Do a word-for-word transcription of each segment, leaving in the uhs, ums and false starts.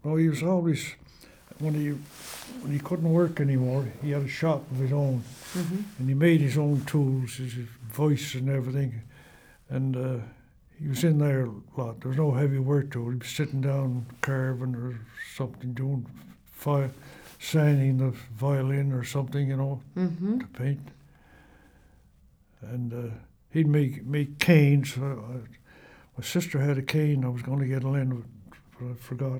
no, he was always, when he when he couldn't work anymore, he had a shop of his own, Mm-hmm. and he made his own tools, his voice and everything, and uh, he was in there a lot. There was no heavy work to it. He was sitting down carving or something, doing fi- sanding the violin or something, you know, Mm-hmm. to paint. And uh, he'd make make canes. Uh, I, my sister had a cane. I was going to get a lend, but I forgot.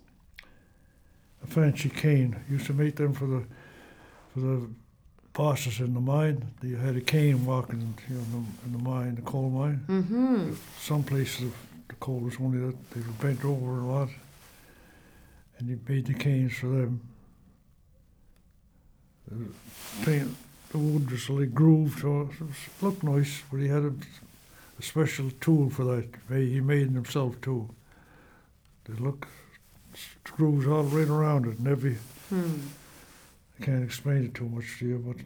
A fancy cane. Used to make them for the for the bosses in the mine. They had a cane walking, you know, in the, in the mine, the coal mine. Mm-hmm. Some places the coal was only that they were bent over a lot, and he made the canes for them. The, paint, the wood was like grooved, so it was, looked nice, but he had a, a special tool for that. He made it himself too. They look screws all right around it, and every. Hmm. I can't explain it too much to you, but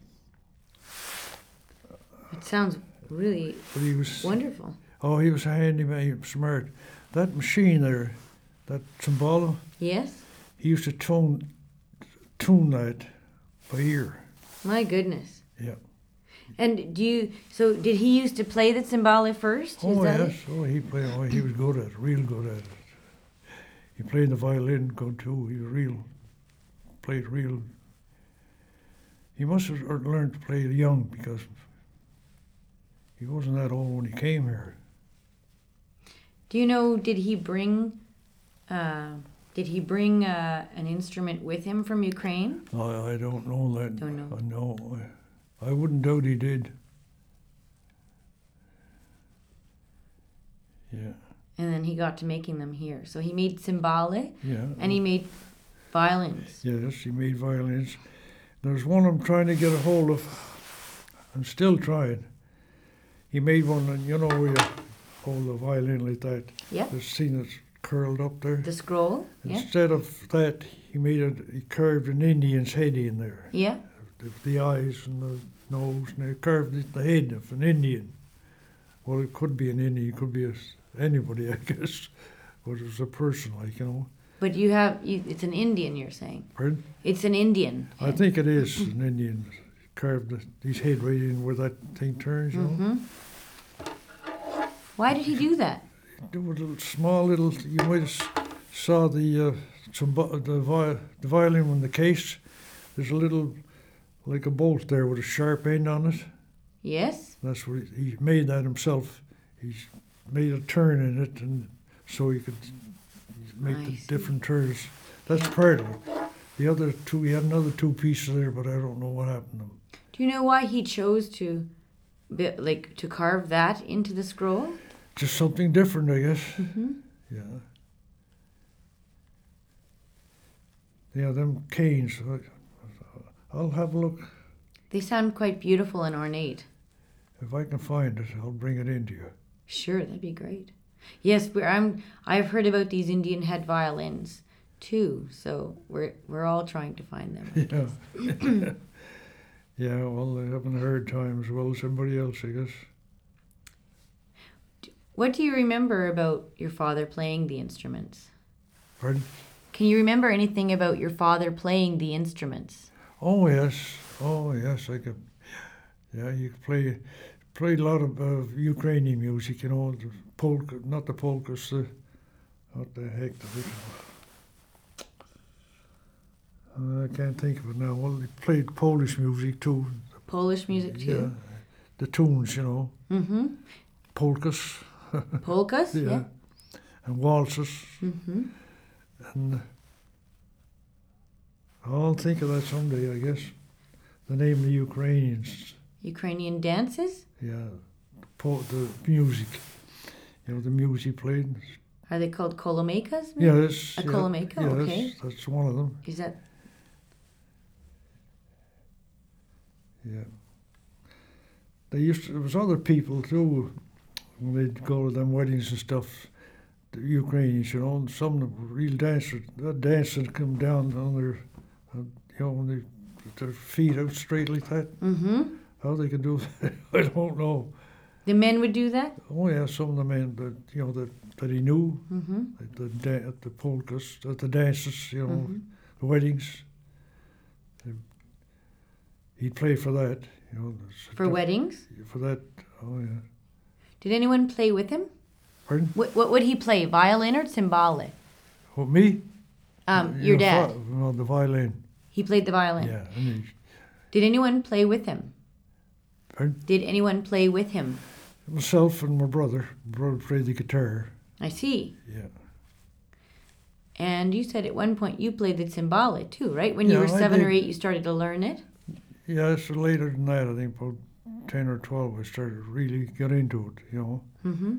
It sounds really but he was. wonderful. Oh, he was a handyman. He was smart. That machine there, that timbalo, Yes? he used to tune tune that by ear. My goodness. Yeah. And do you, so did he used to play the cymbala first? Is Oh that yes. it? Oh, he played. Oh, he was good at it. Real good at it. He played the violin good too. He was real. Played real. He must have learned to play young because he wasn't that old when he came here. Do you know, did he bring, uh, did he bring uh, an instrument with him from Ukraine? I, I don't know that. Don't know. I know. I, I wouldn't doubt he did. Yeah. And then he got to making them here. So he made cymbale Yeah. and he made violins. Yes, he made violins. There's one I'm trying to get a hold of. I'm still trying. He made one, and you know where you hold a violin like that. Yeah. The scene that's curled up there. The scroll? Yeah. Instead of that, he made it. He carved an Indian's head in there. Yeah. The, the eyes and the nose, and he carved it, the head of an Indian. Well, it could be an Indian. It could be a, anybody, I guess. But it was a person, like, you know. But you have, you, it's an Indian, you're saying? Pardon? It's an Indian. I think it is an Indian. Carved the, his head right in where that thing turns, you know. Mm-hmm. Why did he do that? There was a little, small little, you might have s- saw the, uh, some, bu- the, vi- the violin in the case. There's a little, like a bolt there with a sharp end on it. Yes? That's what he, he made that himself. He's made a turn in it, and so he could make I the see. different turns. That's part of it. The other two, he had another two pieces there, but I don't know what happened to them. Do you know why he chose to, bi- like, to carve that into the scroll? Just something different, I guess. Mm-hmm. Yeah. Yeah, them canes. I- I'll have a look. They sound quite beautiful and ornate. If I can find it, I'll bring it in to you. Sure, that'd be great. Yes, we're, I'm. I've heard about these Indian head violins too, so we're we're all trying to find them. Yeah. Yeah, well, I haven't heard time as well as somebody else, I guess. What do you remember about your father playing the instruments? Pardon? Can you remember anything about your father playing the instruments? Oh, yes. Oh, yes, I could. Yeah, you could play, played a lot of uh, Ukrainian music, you know, the polka, not the polkas, the, what the heck, the, uh, I can't think of it now. Well, they played Polish music too. Polish music Yeah, too? the tunes, you know, Mm-hmm. polkas. Polkas? Yeah. Yeah. And waltzes. Mm-hmm. And I'll think of that someday, I guess. The name of the Ukrainians. Ukrainian dances? Yeah. Po- the music. You know, the music played. Are they called kolomekas? Yeah, that's... A yeah, kolomeka, yeah, okay. That's, that's one of them. Is that Yeah. They used to... There was other people, too, when they'd go to them weddings and stuff. The Ukrainians, you know, and some of them were real dancers. That dance would come down on their... Uh, you know, when they... With their feet out straight like that. mm-hmm. How they can do that, I don't know. The men would do that? Oh yeah, some of the men, but you know, the that he knew, Mm-hmm. at the da- at the polkas, at the dances, you know, Mm-hmm. the weddings. He'd play for that, you know. For weddings? For that, oh yeah. Did anyone play with him? Pardon? What, what would he play? Violin or timbale? Oh, me? Um, You your know, dad. fi- No, the violin. He played the violin. Yeah. And he, Did anyone play with him? Pardon? Did anyone play with him? Myself and my brother. My brother played the guitar. I see. Yeah. And you said at one point you played the timbale too, right? When you Yeah, were I seven did. or eight, you started to learn it. Yeah, so later than that, I think about ten or twelve, I started to really get into it, you know. Mm-hmm.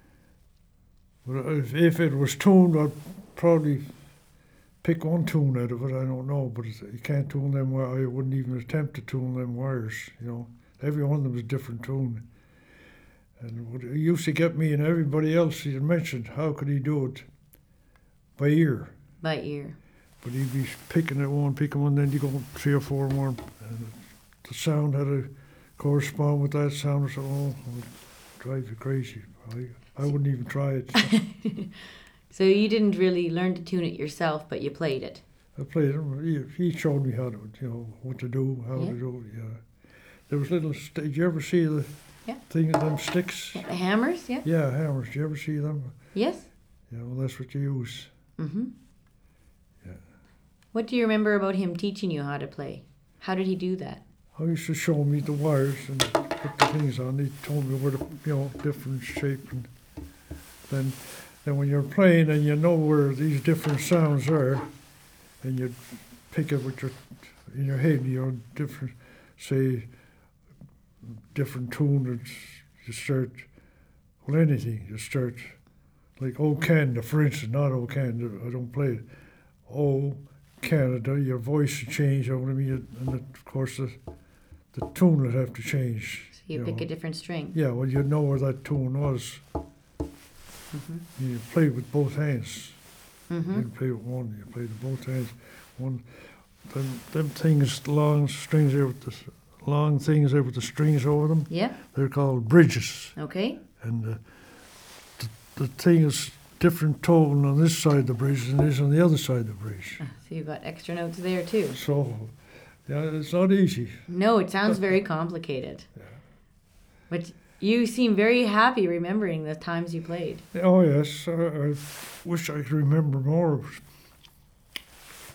But if, if it was tuned, I'd probably pick one tune out of it. I don't know, but it's, you can't tune them. wi- I wouldn't even attempt to tune them wires. You know, every one of them is a different tune. And what it used to get me and everybody else he had mentioned, how could he do it by ear? By ear. But he'd be picking at one, picking one, then you go three or four more, and the sound had to correspond with that sound. So, oh, it would drive you crazy. I, I wouldn't even try it. So you didn't really learn to tune it yourself, but you played it. I played him. He, he showed me how to, you know, what to do, how Yeah. to do it. Yeah. There was little. St- did you ever see the Yeah. thing of them sticks? The hammers, yeah? Yeah, hammers. Did you ever see them? Yes? Yeah, well, that's what you use. Mm-hmm. Yeah. What do you remember about him teaching you how to play? How did he do that? He used to show me the wires and put the things on. He told me where the, you know, different shape, and then, then when you're playing and you know where these different sounds are, and you pick it with your in your head, you know, different, say, different tune. And you start, well, anything. You start like "Oh Canada," for instance, not "Oh Canada." I don't play it. "Oh Canada," your voice will change. You know what I mean? And of course the the tune would have to change. So you, you pick know. a different string. Yeah, well, you know where that tune was. Mm-hmm. You play with both hands. You Mm-hmm. didn't play with one. You played with both hands. One, them, them things, long strings there with the s- long things there with the strings over them. Yeah. They're called bridges, Okay. and uh, the the thing is different tone on this side of the bridge than it is on the other side of the bridge. Ah, So you've got extra notes there too. So, yeah, it's not easy. No, it sounds very complicated. But you seem very happy remembering the times you played. Oh yes, I, I wish I could remember more.